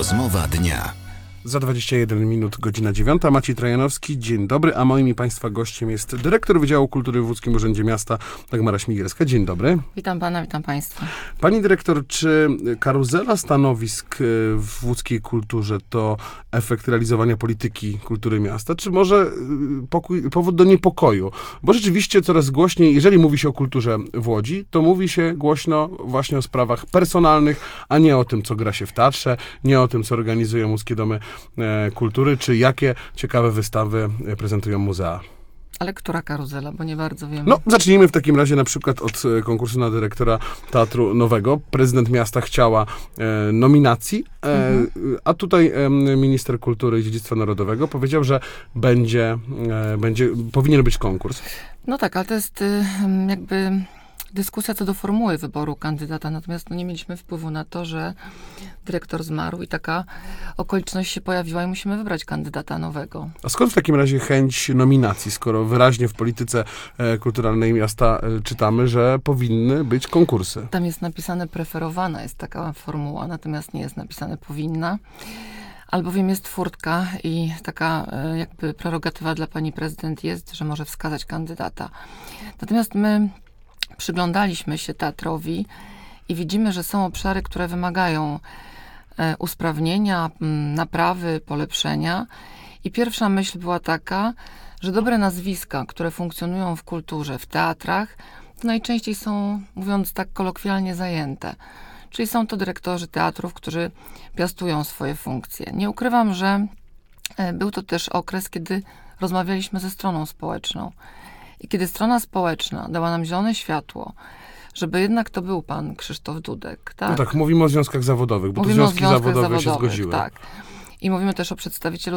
Rozmowa dnia. Za 21 minut, godzina 9. Maciej Trajanowski, dzień dobry, a moim i Państwa gościem jest dyrektor Wydziału Kultury w Łódzkim Urzędzie Miasta Dagmara Śmigielska. Dzień dobry. Witam pana, witam państwa. Pani dyrektor, czy karuzela stanowisk w łódzkiej kulturze to efekt realizowania polityki kultury miasta, czy może powód do niepokoju? Bo rzeczywiście coraz głośniej, jeżeli mówi się o kulturze w Łodzi, to mówi się głośno właśnie o sprawach personalnych, a nie o tym, co gra się w teatrze, nie o tym, co organizują łódzkie domy kultury, czy jakie ciekawe wystawy prezentują muzea. Ale która karuzela, bo nie bardzo wiem. No, zacznijmy w takim razie na przykład od konkursu na dyrektora Teatru Nowego. Prezydent miasta chciała nominacji, a tutaj minister kultury i dziedzictwa narodowego powiedział, że powinien być konkurs. No tak, ale to jest jakby dyskusja co do formuły wyboru kandydata, natomiast nie mieliśmy wpływu na to, że dyrektor zmarł i taka okoliczność się pojawiła i musimy wybrać kandydata nowego. A skąd w takim razie chęć nominacji, skoro wyraźnie w polityce kulturalnej miasta czytamy, że powinny być konkursy? Tam jest napisane preferowana, jest taka formuła, natomiast nie jest napisane powinna. Albowiem jest furtka i taka jakby prerogatywa dla pani prezydent jest, że może wskazać kandydata. Natomiast my przyglądaliśmy się teatrowi i widzimy, że są obszary, które wymagają usprawnienia, naprawy, polepszenia. I pierwsza myśl była taka, że dobre nazwiska, które funkcjonują w kulturze, w teatrach, to najczęściej są, mówiąc tak kolokwialnie, zajęte. Czyli są to dyrektorzy teatrów, którzy piastują swoje funkcje. Nie ukrywam, że był to też okres, kiedy rozmawialiśmy ze stroną społeczną. I kiedy strona społeczna dała nam zielone światło, żeby jednak to był pan Krzysztof Dudek. Tak? No tak, mówimy o związkach zawodowych, bo mówimy to związki zawodowe się zgodziły. Tak. I mówimy też o przedstawicielu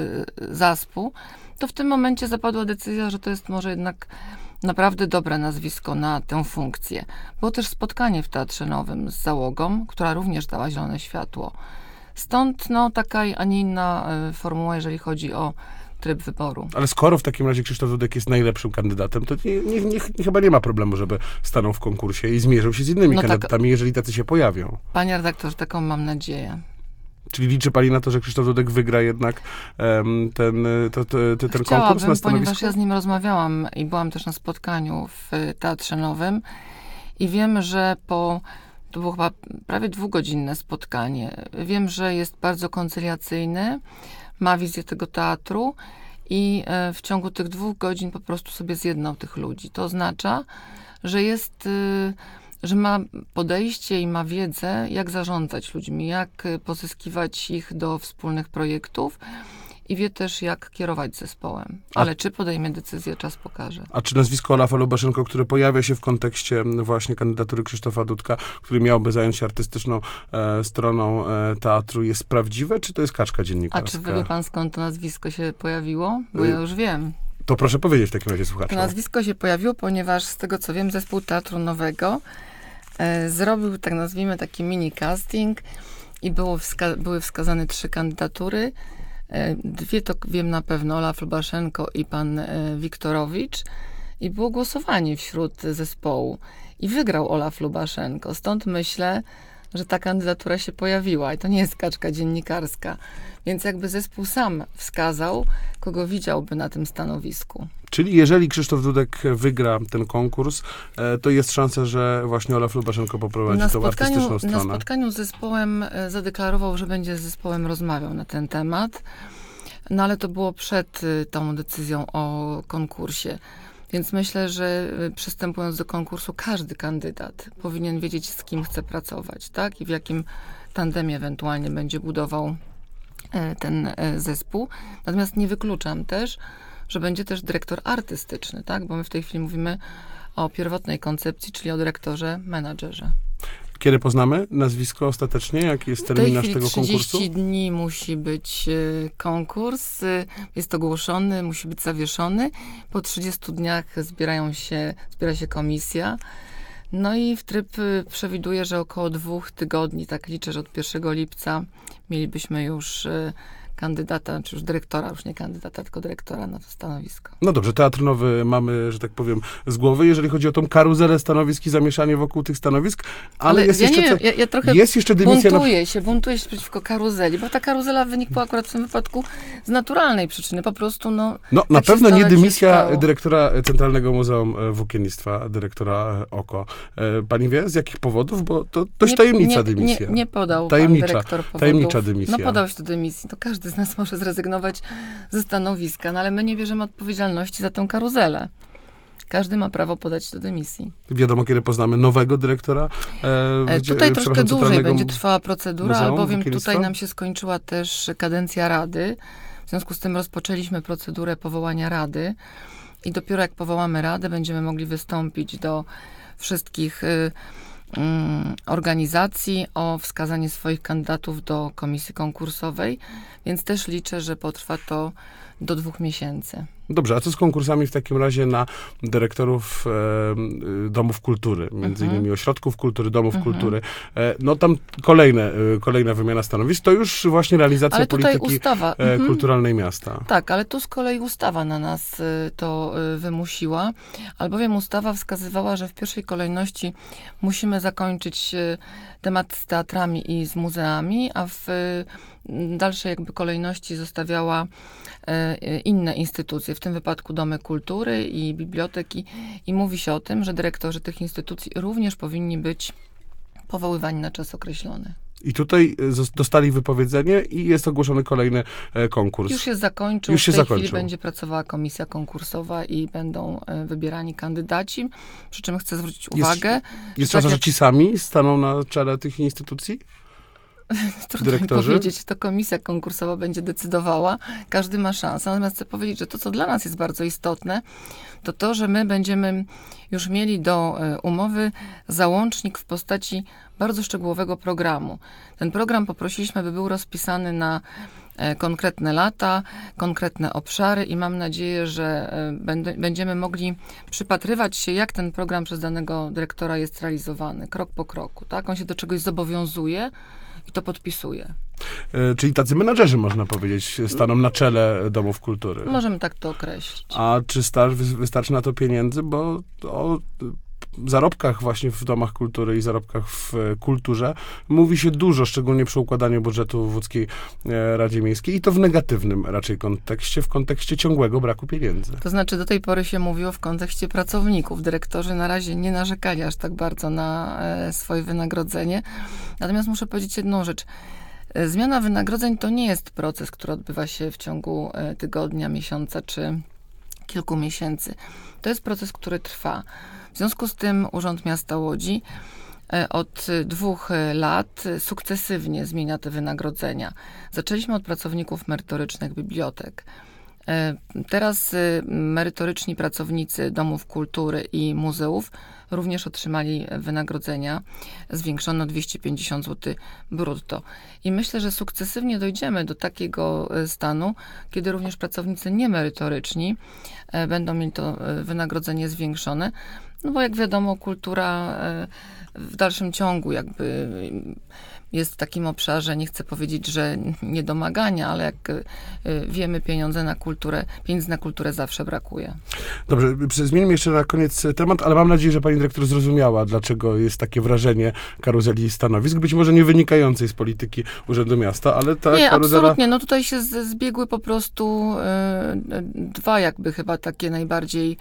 ZASP-u, to w tym momencie zapadła decyzja, że to jest może jednak naprawdę dobre nazwisko na tę funkcję. Było też spotkanie w Teatrze Nowym z załogą, która również dała zielone światło. Stąd taka, a nie inna formuła, jeżeli chodzi o tryb wyboru. Ale skoro w takim razie Krzysztof Dudek jest najlepszym kandydatem, to chyba nie ma problemu, żeby stanął w konkursie i zmierzył się z innymi kandydatami, jeżeli tacy się pojawią. Panie redaktorze, taką mam nadzieję. Czyli liczy pani na to, że Krzysztof Dudek wygra jednak ten konkurs na stanowisko? Ponieważ ja z nim rozmawiałam i byłam też na spotkaniu w Teatrze Nowym i wiem, że to było chyba prawie 2-godzinne spotkanie. Wiem, że jest bardzo koncyliacyjny, ma wizję tego teatru i w ciągu tych 2 godzin po prostu sobie zjednał tych ludzi. To oznacza, że ma podejście i ma wiedzę, jak zarządzać ludźmi, jak pozyskiwać ich do wspólnych projektów i wie też, jak kierować zespołem. Ale czy podejmie decyzję, czas pokaże. A czy nazwisko Olafa Lubaszenko, które pojawia się w kontekście właśnie kandydatury Krzysztofa Dudka, który miałby zająć się artystyczną stroną teatru, jest prawdziwe, czy to jest kaczka dziennikarska? A czy wie pan, skąd to nazwisko się pojawiło? Bo ja już wiem. To proszę powiedzieć w takim razie słuchaczom. To nazwisko się pojawiło, ponieważ z tego, co wiem, zespół Teatru Nowego zrobił, tak nazwijmy, taki mini casting i były wskazane 3 kandydatury. 2 to wiem na pewno, Olaf Lubaszenko i pan Wiktorowicz. I było głosowanie wśród zespołu. I wygrał Olaf Lubaszenko. Stąd myślę, że ta kandydatura się pojawiła. I to nie jest kaczka dziennikarska. Więc jakby zespół sam wskazał, kogo widziałby na tym stanowisku. Czyli jeżeli Krzysztof Dudek wygra ten konkurs, to jest szansa, że właśnie Olaf Lubaszenko poprowadzi tą artystyczną stronę. Na spotkaniu z zespołem zadeklarował, że będzie z zespołem rozmawiał na ten temat. No ale to było przed tą decyzją o konkursie. Więc myślę, że przystępując do konkursu, każdy kandydat powinien wiedzieć, z kim chce pracować, tak? I w jakim tandemie ewentualnie będzie budował ten zespół. Natomiast nie wykluczam też, że będzie też dyrektor artystyczny, tak? Bo my w tej chwili mówimy o pierwotnej koncepcji, czyli o dyrektorze, menadżerze. Kiedy poznamy nazwisko ostatecznie? Jaki jest terminarz tego konkursu? 30 dni musi być konkurs. Jest ogłoszony, musi być zawieszony. Po 30 dniach zbiera się komisja. No i tryb przewiduje, że około 2 tygodni, tak liczę, że od 1 lipca mielibyśmy już kandydata, czy już dyrektora, już nie kandydata, tylko dyrektora na to stanowisko. No dobrze, Teatr Nowy mamy, że tak powiem, z głowy, jeżeli chodzi o tą karuzelę stanowisk i zamieszanie wokół tych stanowisk, ale jest ja jeszcze... nie wiem, ja trochę jest jeszcze dymisja... buntuję się przeciwko karuzeli, bo ta karuzela wynikła akurat w tym wypadku z naturalnej przyczyny, po prostu No, tak na pewno nie dymisja stało. dyrektora Centralnego Muzeum Włókiennictwa, dyrektora OKO. Pani wie, z jakich powodów? Bo to dość tajemnicza dymisja. Nie podał Tajemnicza, pan dyrektor powodów. tajemnicza dymisja. No podał się do dymisji. To każdy z nas może zrezygnować ze stanowiska, no ale my nie bierzemy odpowiedzialności za tę karuzelę. Każdy ma prawo podać się do dymisji. Wiadomo, kiedy poznamy nowego dyrektora? Tutaj troszkę dłużej Centralnego będzie trwała procedura, Muzeum albowiem Włókiennictwa? tutaj nam się skończyła też kadencja Rady. W związku z tym rozpoczęliśmy procedurę powołania Rady i dopiero jak powołamy Radę, będziemy mogli wystąpić do wszystkich organizacji o wskazanie swoich kandydatów do komisji konkursowej, więc też liczę, że potrwa to do 2 miesięcy. Dobrze, a co z konkursami w takim razie na dyrektorów domów kultury, między innymi ośrodków kultury, domów kultury? No tam kolejna wymiana stanowisk, to już właśnie realizacja Ale tutaj polityki ustawa. kulturalnej miasta. Tak, ale tu z kolei ustawa na nas to wymusiła, albowiem ustawa wskazywała, że w pierwszej kolejności musimy zakończyć temat z teatrami i z muzeami, a w dalszej jakby kolejności zostawiała inne instytucje, w tym wypadku domy kultury i biblioteki, i mówi się o tym, że dyrektorzy tych instytucji również powinni być powoływani na czas określony. I tutaj dostali wypowiedzenie i jest ogłoszony kolejny konkurs. Już się zakończył. Już się w tej zakończył. chwili będzie pracowała komisja konkursowa i będą wybierani kandydaci. Przy czym chcę zwrócić uwagę. Jest tak szansa, że jak- ci sami staną na czele tych instytucji? Trudno mi dyrektorzy? powiedzieć, to komisja konkursowa będzie decydowała. Każdy ma szansę. Natomiast chcę powiedzieć, że to, co dla nas jest bardzo istotne, to to, że my będziemy już mieli do umowy załącznik w postaci bardzo szczegółowego programu. Ten program poprosiliśmy, by był rozpisany na konkretne lata, konkretne obszary i mam nadzieję, że będziemy mogli przypatrywać się, jak ten program przez danego dyrektora jest realizowany, krok po kroku. Tak? On się do czegoś zobowiązuje i to podpisuje. Czyli tacy menadżerzy, można powiedzieć, staną na czele domów kultury. Możemy tak to określić. A czy wystarczy na to pieniędzy? Bo o zarobkach właśnie w domach kultury i zarobkach w kulturze mówi się dużo, szczególnie przy układaniu budżetu w Łódzkiej Radzie Miejskiej i to w negatywnym raczej kontekście, w kontekście ciągłego braku pieniędzy. To znaczy do tej pory się mówiło w kontekście pracowników. Dyrektorzy na razie nie narzekali aż tak bardzo na swoje wynagrodzenie. Natomiast muszę powiedzieć jedną rzecz. Zmiana wynagrodzeń to nie jest proces, który odbywa się w ciągu tygodnia, miesiąca czy kilku miesięcy. To jest proces, który trwa. W związku z tym Urząd Miasta Łodzi od 2 lat sukcesywnie zmienia te wynagrodzenia. Zaczęliśmy od pracowników merytorycznych bibliotek. Teraz merytoryczni pracownicy domów kultury i muzeów również otrzymali wynagrodzenia zwiększone o 250 zł brutto. I myślę, że sukcesywnie dojdziemy do takiego stanu, kiedy również pracownicy niemerytoryczni będą mieli to wynagrodzenie zwiększone. No bo jak wiadomo, kultura w dalszym ciągu jakby jest w takim obszarze, nie chcę powiedzieć, że niedomagania, ale jak wiemy, pieniędzy na kulturę zawsze brakuje. Dobrze, zmienimy jeszcze na koniec temat, ale mam nadzieję, że pani dyrektor zrozumiała, dlaczego jest takie wrażenie karuzeli stanowisk, być może nie wynikającej z polityki Urzędu Miasta, ale ta Nie, karuzela... absolutnie. No tutaj się zbiegły po prostu dwa jakby chyba takie najbardziej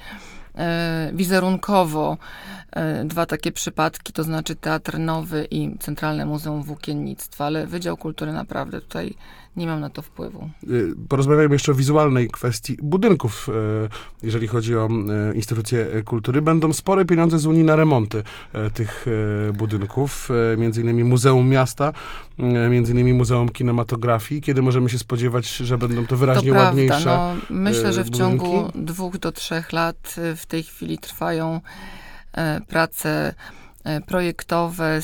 wizerunkowo 2 takie przypadki, to znaczy Teatr Nowy i Centralne Muzeum Włókiennictwa, ale Wydział Kultury naprawdę tutaj nie mam na to wpływu. Porozmawiajmy jeszcze o wizualnej kwestii budynków, jeżeli chodzi o instytucje kultury. Będą spore pieniądze z Unii na remonty tych budynków, między innymi Muzeum Miasta, między innymi Muzeum Kinematografii. Kiedy możemy się spodziewać, że będą to wyraźnie To ładniejsze prawda. No, myślę, że w budynki? ciągu 2 do 3 lat w tej chwili trwają prace projektowe,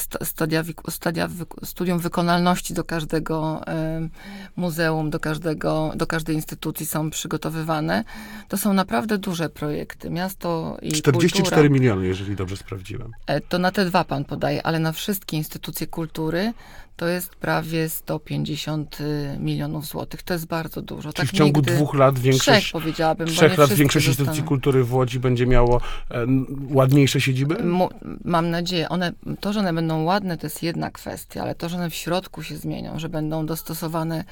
studium wykonalności do każdego muzeum, do każdej instytucji są przygotowywane. To są naprawdę duże projekty. Miasto i 44 kultura, miliony, jeżeli dobrze sprawdziłem. to na te 2 pan podaje, ale na wszystkie instytucje kultury to jest prawie 150 milionów złotych. To jest bardzo dużo. Czyli w ciągu 2 lat większość... 3 powiedziałabym, bo 3 nie lat wszystkie większość zostaną. instytucji kultury w Łodzi będzie miało ładniejsze siedziby? Mam nadzieję. To, że one będą ładne, to jest jedna kwestia, ale to, że one w środku się zmienią, że będą dostosowane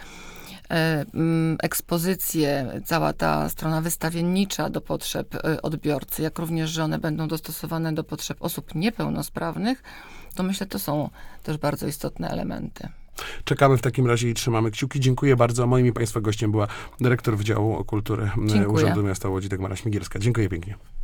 ekspozycje, cała ta strona wystawiennicza do potrzeb odbiorcy, jak również, że one będą dostosowane do potrzeb osób niepełnosprawnych, to myślę, to są też bardzo istotne elementy. Czekamy w takim razie i trzymamy kciuki. Dziękuję bardzo. Moim i Państwa gościem była dyrektor Wydziału Kultury Dziękuję. Urzędu Miasta Łodzi, Dagmara Śmigielska. Dziękuję pięknie.